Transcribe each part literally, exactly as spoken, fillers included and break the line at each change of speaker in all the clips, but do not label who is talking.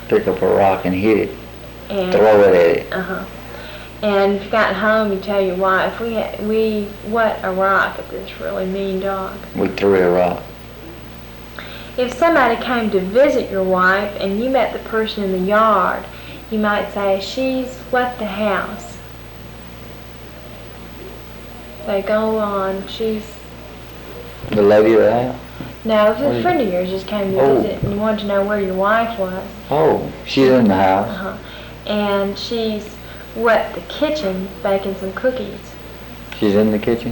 Pick up a rock and hit it.
And,
Throw it at it.
Uh-huh. And if you got home, you tell your wife, we, we what a rock at this really mean dog.
We threw a rock.
If somebody came to visit your wife and you met the person in the yard, you might say, she's what the house. So go on, she's...
The lady of the house?
No, if a friend of yours just came to
Oh.
visit and you wanted to know where your wife was.
Oh, she's in the house.
Uh-huh. And she's what the kitchen baking some cookies.
She's in the kitchen?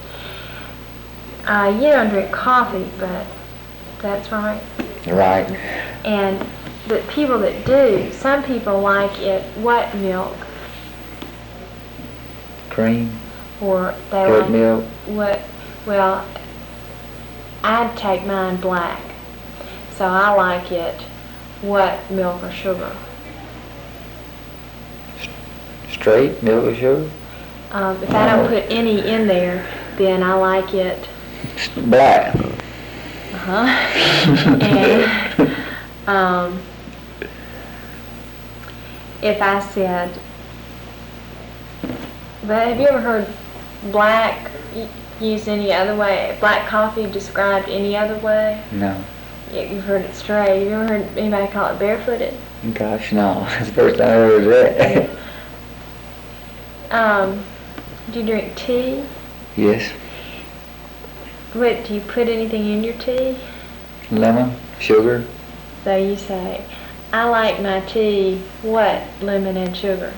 Uh, you don't drink coffee, but that's right.
Right.
And the people that do, some people like it what milk,
Cream?
or they
Good
like
milk?
what, well, I'd take mine black. So I like it what milk or sugar.
Straight milk or sugar?
Um, if I don't put any in there, then I like it
Black.
Uh-huh. And um, if I said, but have you ever heard black used any other way? Black coffee described any other way?
No.
Yeah, you've heard it straight. You ever heard anybody call it barefooted?
Gosh, no. That's the first time I heard that.
Um, do you drink tea?
Yes.
What, do you put anything in your tea?
Lemon? Sugar?
So you say, I like my tea, what, lemon and sugar?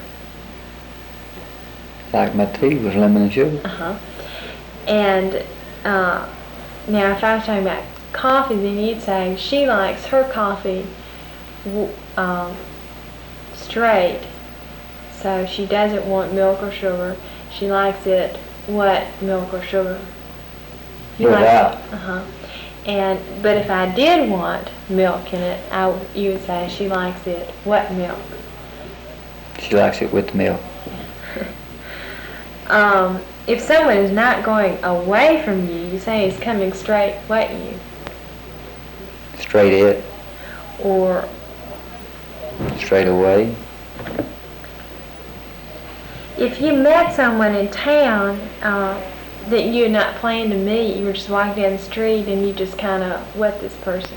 Like my tea with lemon and sugar?
Uh-huh. And uh, now if I was talking about coffee, then you'd say she likes her coffee w- um, straight. So she doesn't want milk or sugar. She likes it what, milk or sugar? You
Without.
Like, uh-huh. And but if I did want milk in it, I w- you would say she likes it what milk?
She likes it with milk.
Um, if someone is not going away from you, you say he's coming straight what you?
Straight it.
Or
Straight away.
if you met someone in town uh, that you had not planned to meet, you were just walking down the street and you just kind of what this person?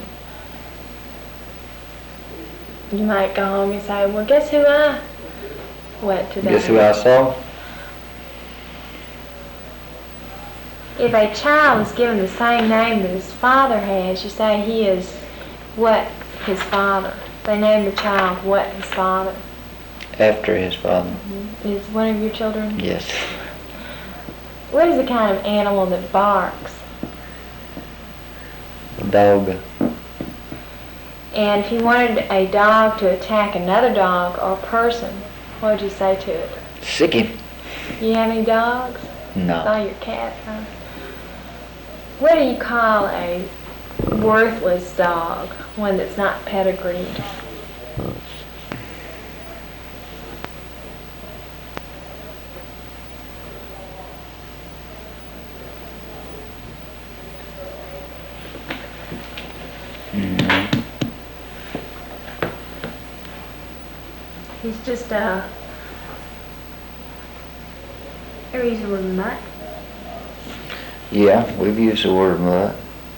You might go home and say, well, guess who I what today?
Guess who I saw?
If a child is given the same name that his father has, you say he is what his father. They name the child what his father.
After his father.
Mm-hmm. Is one of your children?
Yes.
What is the kind of animal that barks?
Dog.
And if you wanted a dog to attack another dog or person, what would you say to it?
Sick him.
You have any dogs?
No.
Oh, your cat, huh? What do you call a worthless dog? One that's not pedigreed?
Mm.
He's just a... Ever use the word mutt?
Yeah, we've used the word mutt.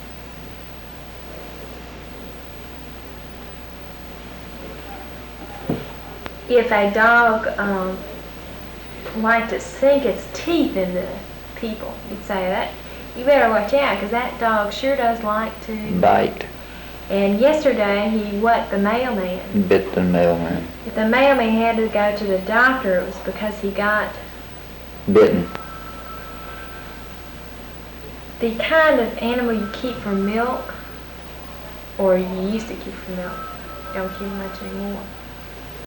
If a dog um, liked to sink its teeth into people, you'd say that, you better watch out, because that dog sure does like to
Bite.
And yesterday he what the mailman.
Bit the mailman.
If the mailman had to go to the doctor, it was because he got
Bitten.
the kind of animal you keep for milk, or you used to keep for milk, don't keep much anymore.